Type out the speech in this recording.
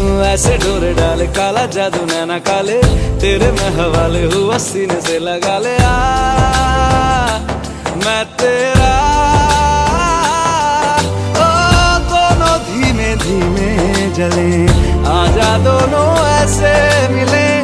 ऐसे डोरे डाले काला जादू नैना काले, तेरे मैं हवाले हुआ सीने से लगा ले। मैं तेरा ओ दोनों धीमे धीमे जले, आजा दोनों ऐसे मिले।